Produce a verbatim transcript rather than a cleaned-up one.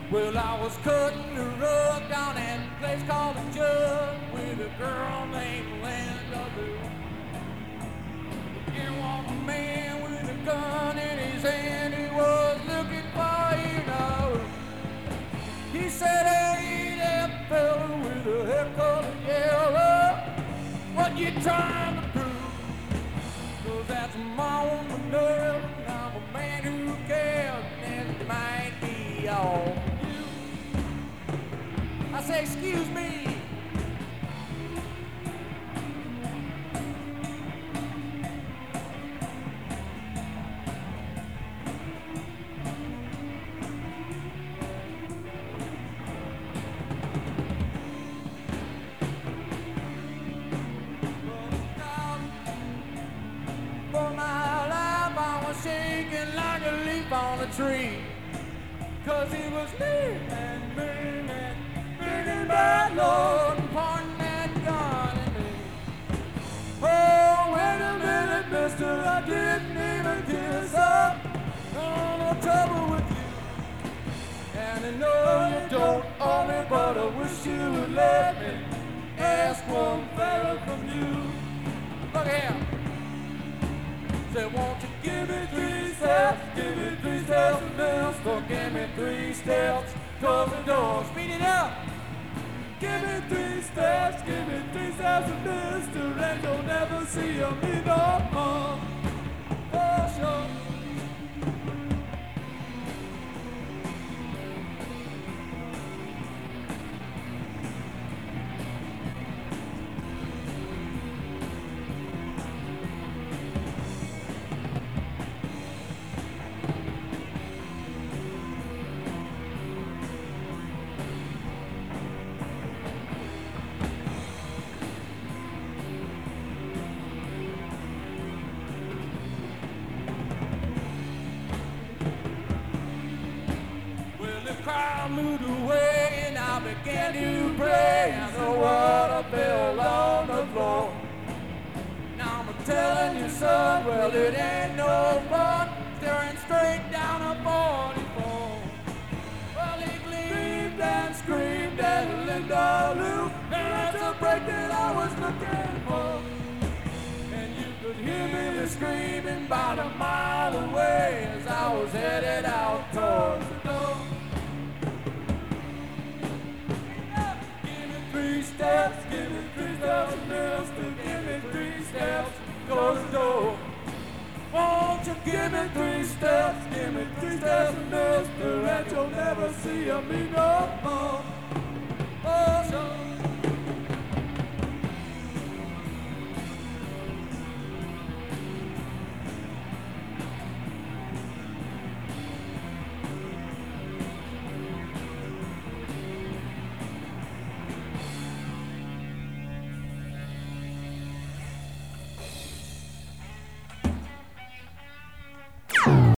Well, I was cutting the rug down at a place called the Jug with a girl named Linda Lou. And walked a man with a gun in his hand. He was looking for you know. He said, "Hey, that fella with a hair color yellow, what you trying to prove? 'Cause that's my woman nerve, and I'm a man who cares, and it might be all." I say, "Excuse me." For my life, I was shaking like a leaf on a tree. 'Cause he was me and me and big bad Lord, pointing that gun at me. Oh, wait a minute, mister, I didn't even kiss up. No, no trouble with you. And I know you don't owe me, but I wish you would let me ask one favor from you. Look here. Say, won't you give me three steps, give me three steps, mister, give me three steps, close the door, speed it up. Give me three steps, give me three steps, mister, and you'll never see me no more. For sure. The crowd moved away and I began to pray, and the water fell on the floor. Now I'm telling you, son, well, it ain't no fun staring straight down a forty-four. Well, he gleamed and screamed at Linda Lou, and that's the break that I was looking for. And you could hear me screaming about a mile away as I was headed out towards the door. Three steps, give me three steps, mister, give me three steps, close the door. Won't you give me three steps, give me three steps, mister, and you'll never see me no